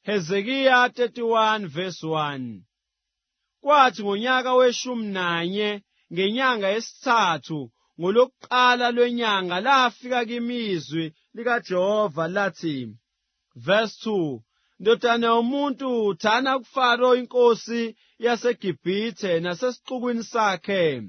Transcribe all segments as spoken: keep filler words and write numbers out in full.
Hezekiya thirty-one verse one. Kwathi ngonyaka weshumi nanye ngenyanga yesithathu ngolokuqala lwenyanga lafika kimizwi likaJehova lathi, verse two, ndodana yomuntu, thana kuFaro inkosi yaseGibhithe nasesixukwini sakhe.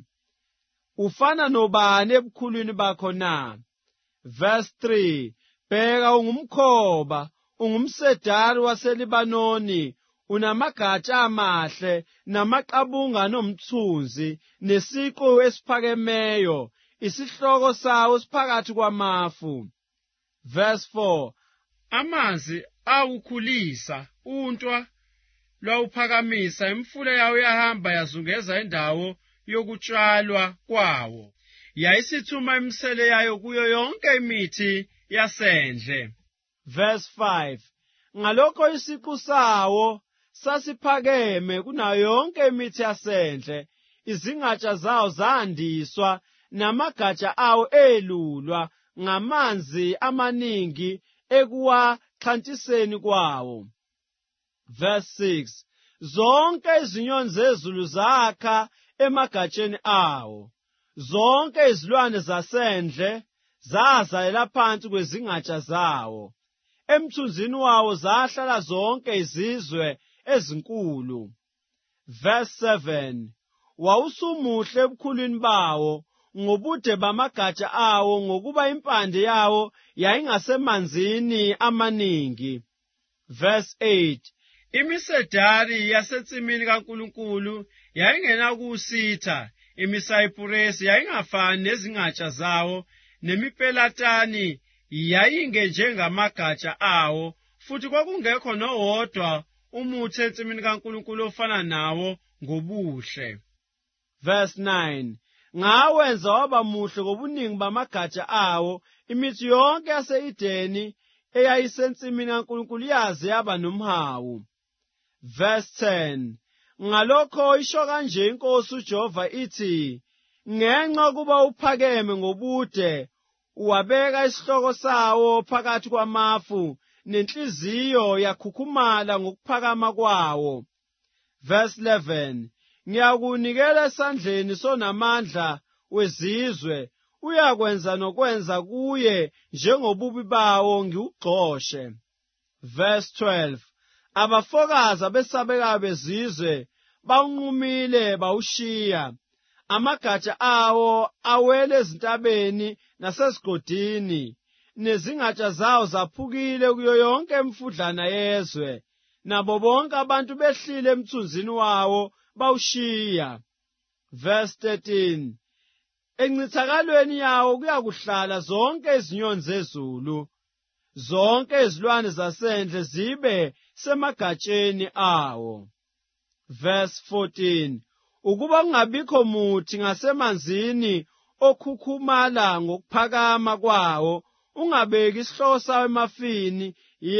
Ufana nobani ebukhulwini bakho na? Verse three, bheka ungumkhoba, ungumsedari waseLibanoni, unamagatsha amahle namaqabunga nomthunzi nesiqu esiphakemeyo, isihloko sawo siphakathi kwamafu. Verse four, amanzi awukhulisa untwa lwawuphakamisa, imfula yawo yahamba yazungeza indawo yokutshalwa kwawo, yayisithuma imisele yayo kuyo yonke imithi yasendle. Verse five, ngalokho isiqu sawo sasiphakeme kunayo yonke imithi yasendle, izingatsha zawo zandiswa namagatsha awo elulwa ngamanzi amaningi ekuwaxhantiseni kwawo. Verse six, zonke izinyoni zezulu zakha emagatsheni awo, zonke izilwane zasendle zazalela phansi kwezingatsha zawo, emthunzini wawo zahlala zonke izizwe ezinkulu. Verse seven, wawusumuhle ebukhulwini bawo ngobude bamagatsha awo, ngokuba impande yawo yayingasemanzini amaningi. Verse eight, imisedari yasetsimini kaNkulunkulu yayingenakusitha, imisayipuresi yayingafani nezingatsha zawo, nemipelatani yayingenjengamagatsha awo, futhi kwakungekho nowodwa umuthi ensimini kaNkulunkulu ofana nawo ngobuhle. Verse nine, ngawenza waba muhle ngobuningi bamagatsha awo, imithi yonke yase-Edeni eyayisensimini kaNkulunkulu yaze yaba nomhawu. Verse ten, ngalokho isho kanje inkosi uJehova ithi, ngenxa kuba uphakeme ngobude, uwabeka isihloko sawo phakathi kwamafu, nenhliziyo yakhukhumala ngokuphakama kwawo. Verse eleven, ngiyakunikela esandleni sonamandla wezizwe, uyakwenza nokwenza kuye njengobubi bawo ngiwugxoshe. Verse twelve, abafokazi abesabekayo bezizwe bawunqumile bawushiya, amagatsha awo awele ezintabeni nasezigodini, nezingatsha zawo zaphukile kuyo yonke imfudlana yezwe, nabo bonke abantu behlile emthunzini wawo bawushiya. Verse thirteen, encithakalweni yawo kuyakuhlala zonke izinyoni zezulu, zonke izilwane zasendle zibe semagatsheni awo. Verse fourteen, ukuba kungabikho muthi ngasemanzini okhukhumala ngokuphakama kwawo, ungabeki isihloko sawo emafini,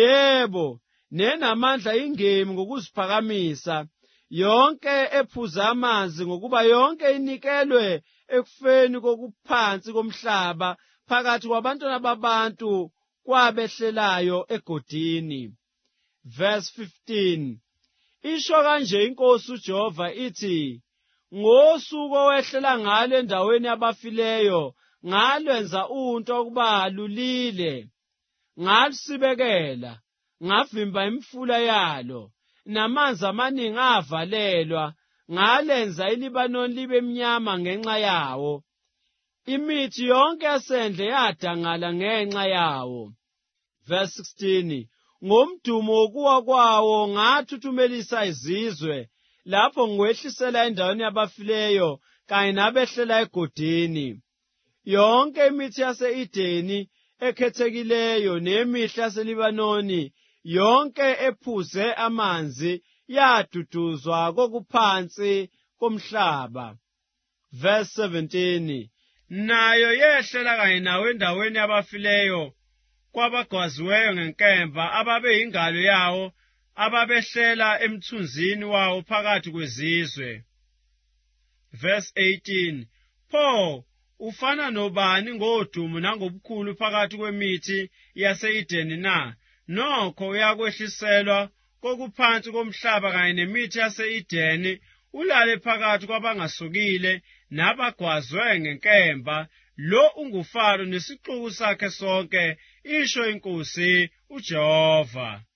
yebo, nenamandla ingemi ngokuziphakamisa, yonke ephuza amanzi, ngokuba yonke inikelwe ekufeni kokuphansi komhlaba phakathi kwabantwana babantu kwabehlelayo egodini. Verse fifteen, isho kanje inkosi uJehova ithi, ngosuku owehlela ngalo endaweni yabafileyo, ngalwenza unto ukuba lulile, ngalusibekela, ngavimba imfula yalo, namanzi amaningi avalelwa, ngalenza iLibanoni libe mnyama ngenxa yawo, imithi yonke yasendle yadangala ngenxa yawo. Verse sixteen, ngomdumo wokuwa kwawo ngathuthumelisa izizwe, lapho ngiwehlisela endaweni yabafileyo kanye nabehlela egodini. Yonke imithi yase-Edeni ekhethekileyo nemihle yaseLibanoni, yonke ephuze amanzi, yaduduzwa kokuphansi komhlaba. Verse seventeen, nayo yehlela kanye nawo endaweni yabafileyo kwabagwaziweyo ngenkemba, ababe yingalo yawo, ababehlela emthunzini wawo phakathi kwezizwe. Verse eighteen, pho ufana nobani ngodumo nangobukhulu phakathi kwemithi yase-Edeni na? Nokho uyakwehliselwa kokuphansi komhlaba kanye nemithi yase-Edeni ulale phakathi kwabangasukile nabagwazwe ngenkemba. Lo unguFaro nesixuku sakhe sonke, isho iNkosi uJehova.